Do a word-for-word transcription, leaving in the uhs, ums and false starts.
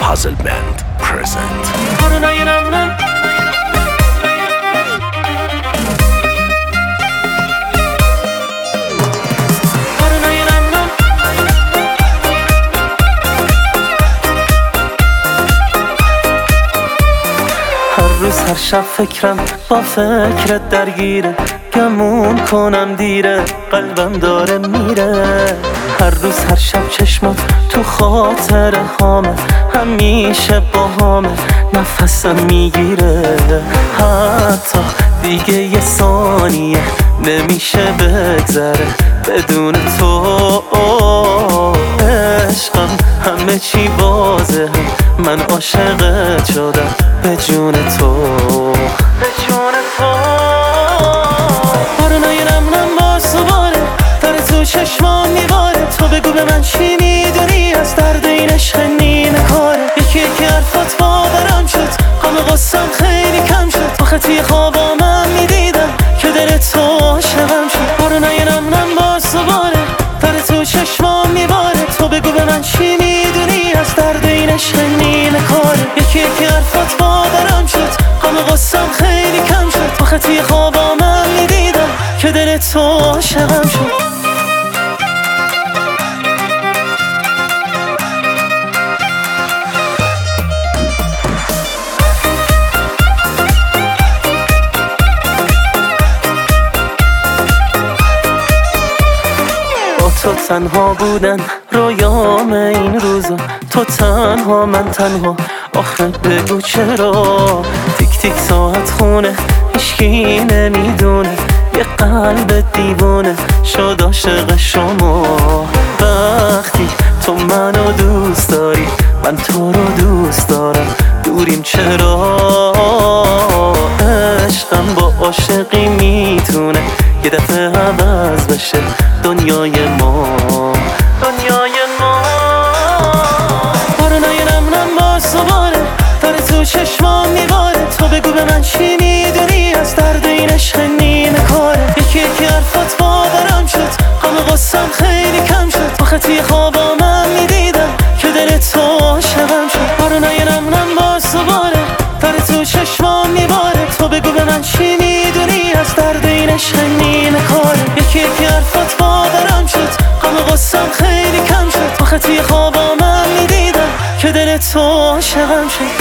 Puzzle Band present. هر روز هر شب فکرم با فکرت درگیره، گمون کنم دیره قلبم داره میره. هر روز هر شب چشمات تو خاطر هامه، همیشه با هامه نفسم میگیره. حتی دیگه یه ثانیه نمیشه بگذره بدون تو. عشقم همه چی بازه، من عاشقت شدم به جون تو، به جون تو. بارونای نم نم باز دوباره داره تو چشمام میباره. تو بگو به من چی میدونی از درد این عشق نیمه کاره. یکی یکی حرفات باورم شد، غم غصم خیلی کم شد. تو خطی خوابامم میدیدم که دل تو عاشقم شد. بارونای نم نم باز دوباره داره تو چشمام میباره. تو بگو به من چی میدونی از درد این عشق نیمه کاره. یکی یکی حرفات باورم شد، غم غصم خیلی کم شد. تو خطی خوابامم میدیدم که دل تو عاشقم شد. تو تنها بودن رویام این روزا، تو تنها من تنها. آخه بگو چرا تیک تیک ساعت خونه هیچکی نمیدونه. یه قلب دیوانه شد عاشق شما. وقتی تو منو دوست داری من تو رو دوست دارم، دوریم چرا؟ عشقم با عاشقی میتونه یه دفعه عوض بشه دنیای ما، دنیای ما. بارونای نم نم باز دوباره داره تو چشمام میباره. تو بگو به من چی میدونی از درد این عشق نیمه کاره. یکی یکی حرفات باورم شد، غم غصم خیلی کم شد. تو خطی خوابامم میدیدم که دل تو عاشقم شد. بارونای نم نم باز دوباره داره تو چشمام میباره. تو بگو به من چی میدونی از درد این عشق نیمه کاره. یکی یکی حرفات باورم شد، غم غصم خیلی کم شد. تو خطی خوابامم میدیدم که دل تو عاشقم شد.